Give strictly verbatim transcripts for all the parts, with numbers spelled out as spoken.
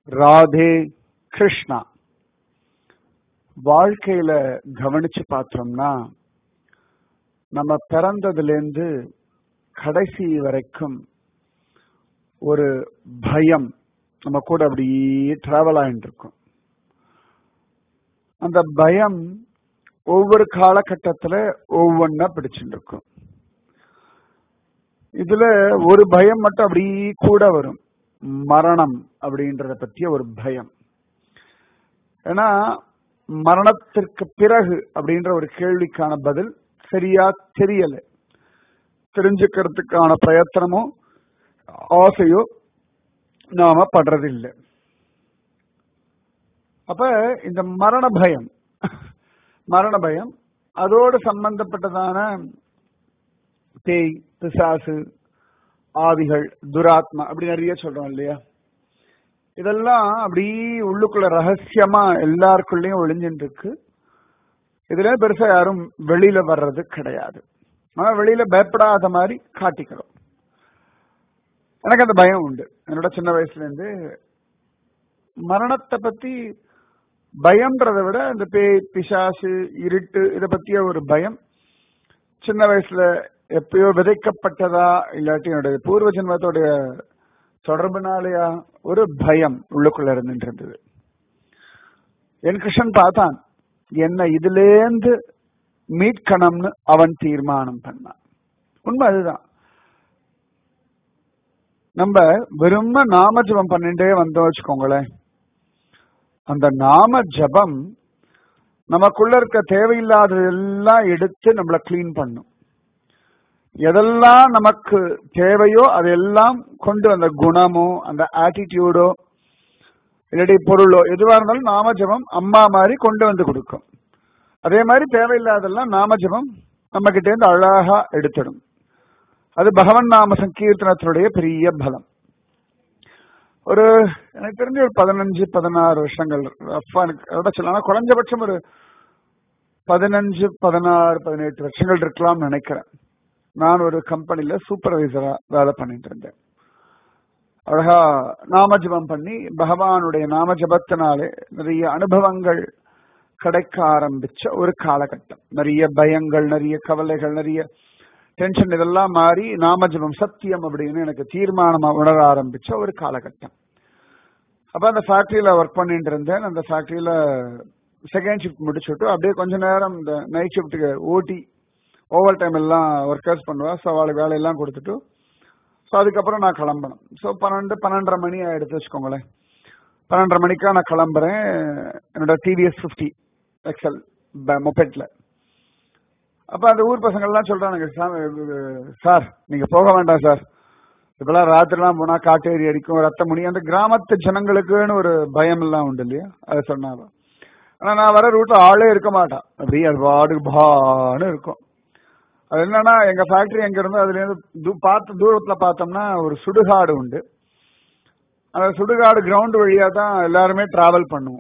ராதே கிருஷ்ணா. வாழ்க்கையில கவனிச்சு பார்த்தோம்னா நம்ம பிறந்ததுலேருந்து கடைசி வரைக்கும் ஒரு பயம் நம்ம கூட அப்படியே டிராவல் ஆகிட்டு இருக்கும். அந்த பயம் ஒவ்வொரு காலகட்டத்தில் ஒவ்வொன்னா பிடிச்சுட்டு இருக்கும். இதுல ஒரு பயம் மட்டும் அப்படி கூட வரும், மரணம் அப்படின்றத பற்றிய ஒரு பயம். ஏன்னா மரணத்திற்கு பிறகு அப்படின்ற ஒரு கேள்விக்கான பதில் சரியா தெரியல, தெரிஞ்சுக்கிறதுக்கான பிரயத்தனமோ ஆசையோ நாம படுறதில்லை. அப்ப இந்த மரண பயம் மரண பயம் அதோடு சம்பந்தப்பட்டதான பேய், பிசாசு, ஆவிகள், துராத்மா அப்படி நிறைய சொல்றோம் இல்லையா? இதெல்லாம் அப்படி உள்ளுக்குள்ள ரகசியமா எல்லாருக்குள்ளயும் ஒளிஞ்சுட்டு இருக்கு. இதுல பெருசா யாரும் வெளியில வர்றது கிடையாது. ஆனா வெளியில பயப்படாத மாதிரி காட்டிக்கிறோம். எனக்கு அந்த பயம் உண்டு. என்னோட சின்ன வயசுல இருந்து மரணத்தை பத்தி பயம்ன்றதை விட இந்த பேய், பிசாசு, இருட்டு இதை பத்திய ஒரு பயம் சின்ன வயசுல எப்பயோ விதைக்கப்பட்டதா இல்லாட்டி என்னுடைய பூர்வ ஜென்மத்தோடைய தொடர்புனாலயா ஒரு பயம் உள்ளுக்குள்ள இருந்துட்டு இருந்தது. என் கிருஷ்ணன் பார்த்தான், என்ன இதுலேருந்து மீட்கணும்னு அவன் தீர்மானம் பண்ணான். உண்மை அதுதான். நம்ம வெறும் நாம ஜபம் பண்ணிட்டே வந்தோம் வச்சுக்கோங்களேன், அந்த நாம ஜபம் நமக்குள்ள இருக்க தேவையில்லாததெல்லாம் எடுத்து நம்மளை கிளீன் பண்ணும். எதெல்லாம் நமக்கு தேவையோ அதெல்லாம் கொண்டு அந்த குணமோ அந்த ஆட்டிடியூடோ இல்லாட்டி பொருளோ எதுவாக இருந்தாலும் நாம ஜபம் அம்மா மாதிரி கொண்டு வந்து கொடுக்கும். அதே மாதிரி தேவையில்லாதெல்லாம் நாம ஜபம் நம்ம கிட்டே இருந்து அழகா எடுத்துடும். அது பகவன் நாம சங்கீர்த்தனத்தினுடைய பெரிய பலம். ஒரு எனக்கு தெரிஞ்ச ஒரு பதினஞ்சு பதினாறு வருஷங்கள் சொல்லலாம், குறைஞ்சபட்சம் ஒரு பதினஞ்சு பதினாறு பதினெட்டு வருஷங்கள் இருக்கலாம்னு நினைக்கிறேன். நான் ஒரு கம்பெனில சூப்பர்வைசரா வேலை பண்ணிட்டு இருந்தேன். அழகா நாமஜபம் பண்ணி பகவானுடைய நாமஜபத்தினாலே நிறைய அனுபவங்கள் கிடைக்க ஆரம்பிச்ச ஒரு காலகட்டம். நிறைய பயங்கள், நிறைய கவலைகள், நிறைய டென்ஷன் இதெல்லாம் மாறி நாமஜபம் சத்தியம் அப்படின்னு எனக்கு தீர்மானமா உணர ஆரம்பிச்ச ஒரு காலகட்டம். அப்ப அந்த ஃபேக்டரியில ஒர்க் பண்ணிட்டு இருந்தேன். அந்த ஃபேக்டரியில செகண்ட் ஷிஃப்ட் முடிச்சுட்டு அப்படியே கொஞ்ச நேரம் இந்த நைட் ஷிஃப்ட்டுக்கு ஓட்டி ஓவர் டைம் எல்லாம் ஒர்க்கர்ஸ் பண்ணுவா. ஸோ அவளுக்கு வேலையெல்லாம் கொடுத்துட்டு ஸோ அதுக்கப்புறம் நான் கிளம்பணும். ஸோ பன்னெண்டு பன்னெண்டரை மணி ஆயிடுத்து வச்சுக்கோங்களேன். பன்னெண்டரை மணிக்கா நான் கிளம்புறேன் என்னோட டிவிஎஸ் ஃபிஃப்டி எக்ஸல் மொபெட்ல. அப்போ அந்த ஊர் பசங்கள்லாம் சொல்றானுங்க, சார் நீங்க போக வேண்டாம் சார், இப்பெல்லாம் ராத்திரிலாம் போனா காட்டு ஏறி அடிக்கும், ரத்த முனி, அந்த கிராமத்து ஜனங்களுக்குன்னு ஒரு பயம் எல்லாம் உண்டு இல்லையா? அதை சொன்னாலும் ஆனா நான் வர ரூட்ல ஆளே இருக்க மாட்டான், அப்படியே அது பாடு பான்னு இருக்கும். அது என்னன்னா எங்க ஃபேக்டரி எங்க இருந்தோ அதுல இருந்து பார்த்து தூரத்துல பார்த்தோம்னா ஒரு சுடுகாடு உண்டு. அந்த சுடுகாடு கிரவுண்ட் வழியா தான் எல்லாருமே டிராவல் பண்ணுவோம்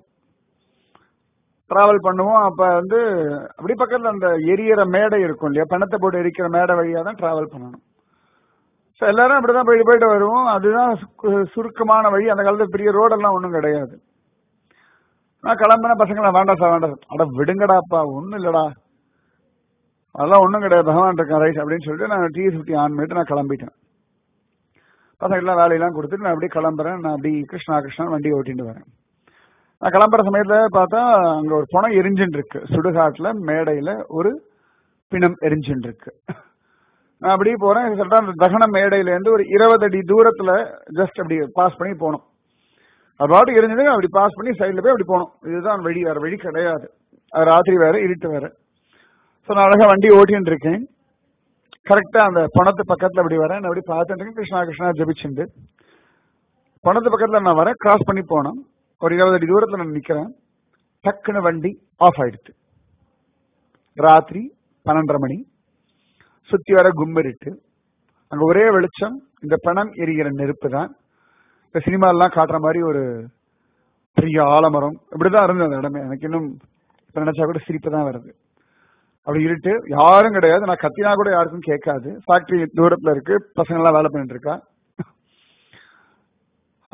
டிராவல் பண்ணுவோம் அப்ப வந்து அப்படி பக்கத்துல அந்த எரியற மேடை இருக்கும் இல்லையா, பணத்தை போட்டு எரிக்கிற மேடை வழியா தான் டிராவல் பண்ணணும். ஸோ எல்லாரும் அப்படிதான் போயிட்டு போயிட்டு வருவோம். அதுதான் சுருக்கமான வழி. அந்த காலத்துல பெரிய ரோடெல்லாம் ஒன்றும் கிடையாது. நான் கிளம்புன பசங்களா வேண்டாம் சார் வேண்டாம், அட விடுங்கடாப்பா ஒன்றும் இல்லடா, அதெல்லாம் ஒன்றும் கிடையாது, பகவான் இருக்கேன் ரைட் அப்படின்னு சொல்லிட்டு நான் டிவி ஃபிஃப்டி ஆன் பண்ணிட்டு நான் கிளம்பிட்டேன். பசங்கள்லாம் வேலையெல்லாம் கொடுத்துட்டு நான் அப்படியே கிளம்புறேன். நான் அப்படி கிருஷ்ணா கிருஷ்ணா வண்டி ஓட்டிட்டு வரேன். நான் கிளம்புற சமயத்துல பார்த்தா அங்க ஒரு பணம் எரிஞ்சுட்டு இருக்கு. சுடுகாட்டுல மேடையில ஒரு பிணம் எரிஞ்சுட்டு இருக்கு. நான் அப்படியே போறேன். கரெக்டா அந்த தகன மேடையில இருந்து ஒரு இருபது அடி தூரத்துல ஜஸ்ட் அப்படி பாஸ் பண்ணி போனோம். அது பாட்டு எரிஞ்சது, அப்படி பாஸ் பண்ணி சைட்ல போய் அப்படி போனோம். இதுதான் வழி, வேற வழி கிடையாது. அது ராத்திரி வேற, இருட்டு வேற. ஸோ நான் அழகா வண்டி ஓட்டின்னு இருக்கேன். கரெக்டா அந்த பணத்து பக்கத்துல அப்படி வரேன். நான் அப்படி பார்த்துட்டு இருக்கேன், கிருஷ்ணா கிருஷ்ணா ஜபிச்சுண்டு பணத்து பக்கத்துல நான் வரேன். கிராஸ் பண்ணி போனோம். ஒரு இருபது அடி தூரத்துல நான் நிக்கிறேன். டக்குன்னு வண்டி ஆஃப் ஆயிடுச்சு. ராத்திரி பன்னெண்டரை மணி, சுத்தி வர கும்மரிட்டு, அங்க ஒரே வெளிச்சம், இந்த பணம் எரிகிற நெருப்பு தான். இந்த சினிமாலாம் காட்டுற மாதிரி ஒரு பெரிய ஆலமரம் இப்படிதான் இருந்தது அந்த இடமே. எனக்கு இன்னும் இப்ப நினைச்சா கூட சிரிப்பு தான் வருது. அப்படி இருட்டு, யாரும் கிடையாது. நான் கத்தினா கூட யாருக்கும் கேட்காது. ஃபேக்டரி தூரத்துல இருக்கு, பசங்க எல்லாம் வேலை பண்ணிட்டு இருக்கா.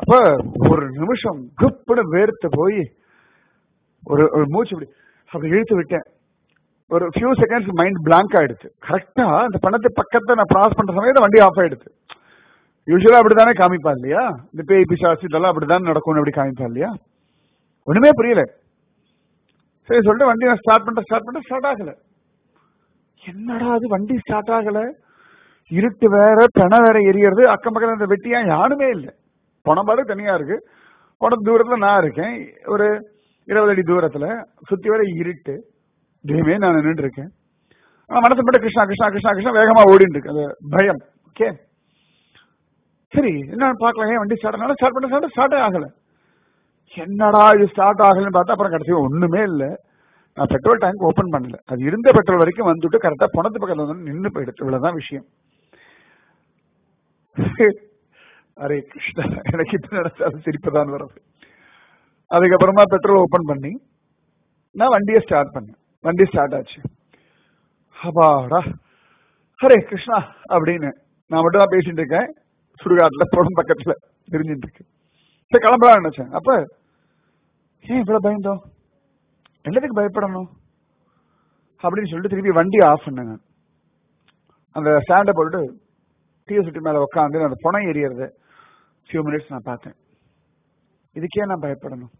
அப்ப ஒரு நிமிஷம் குப்புன்னு வேர்த்து போய் ஒரு ஒரு மூச்சு அப்படி அப்படி இழுத்து விட்டேன். ஒரு ஃபியூ செகண்ட்ஸ் மைண்ட் பிளாங்க் ஆயிடுச்சு. கரெக்டா அந்த பணத்தை பக்கத்தை நான் கிராஸ் பண்ற சமயத்தை வண்டி ஆஃப் ஆயிடுச்சு. யூஸ்வலா அப்படித்தானே காமிப்பா இல்லையா, இந்த பேய் பிசாசு இதெல்லாம் அப்படிதான் நடக்கும்னு அப்படி காமிப்பா இல்லையா. ஒண்ணுமே புரியல. சரி சொல்லிட்டு வண்டி நான் ஸ்டார்ட் பண்ற ஸ்டார்ட் பண்ற ஸ்டார்ட் ஆகல. என்னடா அது வண்டி ஸ்டார்ட் ஆகல, இருட்டு வேற, பெண வேற எரியறது, அக்கம் பக்கம் இந்த வெட்டியா யாருமே இல்லை. பணம்பாடு தனியா இருக்கு, பணம் தூரத்துல நான் இருக்கேன், ஒரு இருபது அடி தூரத்துல, சுத்தி வர இருட்டு, தெய்வமே நான் நின்று இருக்கேன். ஆனா மனசு மட்டும் கிருஷ்ணா கிருஷ்ணா கிருஷ்ணா கிருஷ்ணா வேகமா ஓடிட்டு இருக்கு, அது பயம். ஓகே சரி என்ன பார்க்கலாம், ஏன் வண்டி ஸ்டார்ட் ஆனாலும் ஸ்டார்ட் பண்ண ஸ்டார்ட் ஆகல. என்னடா இது ஸ்டார்ட் ஆகலன்னு பார்த்தா அப்புறம் கடைசி ஒண்ணுமே இல்லை. நான் பெட்ரோல் டேங்க் ஓபன் பண்ணல, அது இருந்த பெட்ரோல் வரைக்கும் வந்துட்டு கரெக்டா பணத்து பக்கத்துல வந்து நின்று போயிடுச்சு. இவ்வளவுதான் விஷயம். அரே கிருஷ்ணா, எனக்கு இப்ப நினைச்சாலும் சிரிப்புதான் வருது. அதுக்கப்புறமா பெட்ரோல் ஓபன் பண்ணி நான் வண்டியை ஸ்டார்ட் பண்ணேன். வண்டி ஸ்டார்ட் ஆச்சு. அப்பாடா ஹரே கிருஷ்ணா அப்படின்னு நான் மட்டும் தான் பேசிட்டு இருக்கேன். சுடுகாட்டுல புறம் பக்கத்துல தெரிஞ்சுட்டு இருக்கேன். சரி கிளம்பலாம் நினைச்சேன். அப்ப ஏன் இவ்வளவு பயந்தோம், எல்லாத்துக்கும் பயப்படணும் அப்படின்னு சொல்லிட்டு திருப்பி வண்டி ஆஃப் பண்ணேங்க. அந்த ஸ்டாண்டை போட்டு டீ சுட்டி மேல உட்காந்து அந்த புனை எரியறது ஃபியூ மினிட்ஸ் நான் பார்த்தேன். இதுக்கே நான் பயப்படணும்?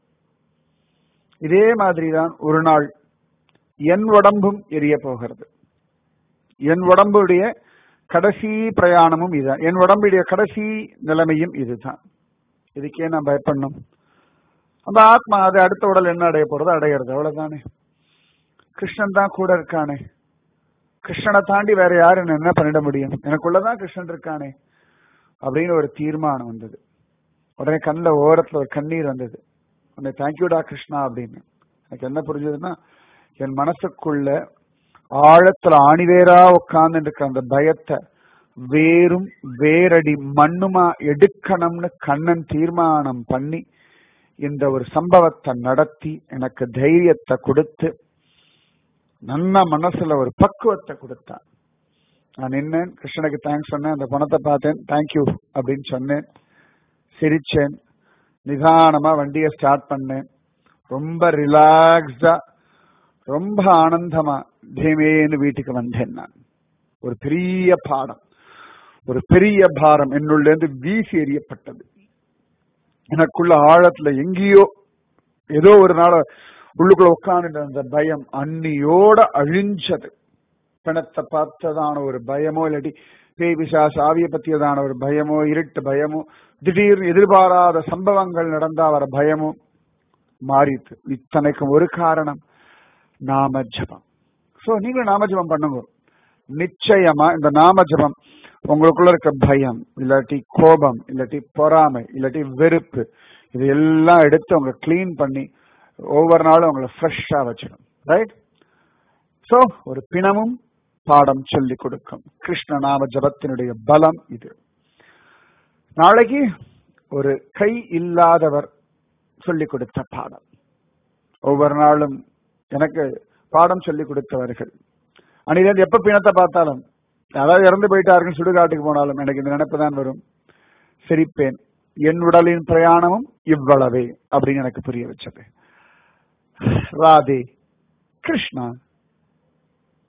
இதே மாதிரிதான் ஒரு நாள் என் உடம்பும் எரிய போகிறது. என் உடம்புடைய கடைசி பிரயாணமும் இதுதான், என் உடம்புடைய கடைசி நிலைமையும் இதுதான். இதுக்கே நான் பயப்படணும்? அந்த ஆத்மா அது அடுத்த உடல் என்ன அடைய போறதோ அடையிறது, அவ்வளவுதானே. கிருஷ்ணன் தான் கூட இருக்கானே, கிருஷ்ணனை தாண்டி வேற யாரு என்ன பண்ணிட முடியும், எனக்குள்ளதான் கிருஷ்ணன் இருக்கானே அப்படின்னு ஒரு தீர்மானம் வந்தது. உடனே கண்ணில் ஓரத்துல ஒரு கண்ணீர் வந்தது. உடனே தேங்க்யூடா கிருஷ்ணா அப்படின்னு. எனக்கு என்ன புரிஞ்சதுன்னா, என் மனசுக்குள்ள ஆழத்துல ஆணிவேரா உட்கார்ந்து இருக்க அந்த பயத்தை வேரும் வேரடி மண்ணுமா எடுக்கணும்னு கண்ணன் தீர்மானம் பண்ணி இந்த ஒரு சம்பவத்தை நடத்தி எனக்கு தைரியத்தை கொடுத்து நல்ல மனசுல ஒரு பக்குவத்தை கொடுத்தான். நான் நின்னேன், கிருஷ்ணனுக்கு தேங்க்ஸ் சொன்னேன், அந்த பணத்தை பார்த்தேன், தேங்க்யூ அப்படின்னு சொன்னேன், சிரிச்சேன், நிதானமா வண்டியை ஸ்டார்ட் பண்ணேன். ரொம்ப ரிலாக்ஸ்டா ரொம்ப ஆனந்தமா தேமேன்னு வீட்டுக்கு வந்தேன். நான் ஒரு பெரிய பாடம், ஒரு பெரிய பாரம் என்னுள்ளேருந்து வீசி எறியப்பட்டது. எனக்குள்ள ஆழத்துல எங்கேயோ ஏதோ ஒரு நாள் உள்ளுக்குள்ள உட்கார்ந்து அந்த பயம் அன்னியோட அழிஞ்சது. பிணத்தை பார்த்ததான ஒரு பயமோ, இல்லாட்டி பேய் பிசாசு ஆவிய பத்தியதான ஒரு பயமோ, இருட்டு பயமோ, திடீர்னு எதிர்பாராத சம்பவங்கள் நடந்தா வர பயமோ மாறிட்டு. இத்தனைக்கும் ஒரு காரணம் நாம ஜபம். சோ நீங்களும் நாம ஜபம் பண்ணுங்க. நிச்சயமா இந்த நாம ஜபம் உங்களுக்குள்ள இருக்க பயம், இல்லாட்டி கோபம், இல்லாட்டி பொறாமை, இல்லாட்டி வெறுப்பு, இது எல்லாம் எடுத்து உங்களை கிளீன் பண்ணி ஒவ்வொரு நாளும் உங்களை ஃப்ரெஷ்ஷா வச்சிடும். ரைட்? சோ ஒரு பிணமும் பாடம் சொல்லி கொடுக்கும். கிருஷ்ண நாம ஜபத்தினுடைய பலம் இது. நாளைக்கு ஒரு கை இல்லாதவர் சொல்லி கொடுத்த பாடம். ஒவ்வொரு நாளும் எனக்கு பாடம் சொல்லி கொடுத்தவர்கள் அன்னைக்கு எப்ப பிணத்தை பார்த்தாலும், அதாவது இறந்து போயிட்டாருன்னு சுடுகாட்டுக்கு போனாலும் எனக்கு இந்த நினைப்பு தான் வரும். சிரிப்பேன், என் உடலின் பிரயாணமும் இவ்வளவே அப்படின்னு எனக்கு புரிய வச்சது. ராதே கிருஷ்ணா.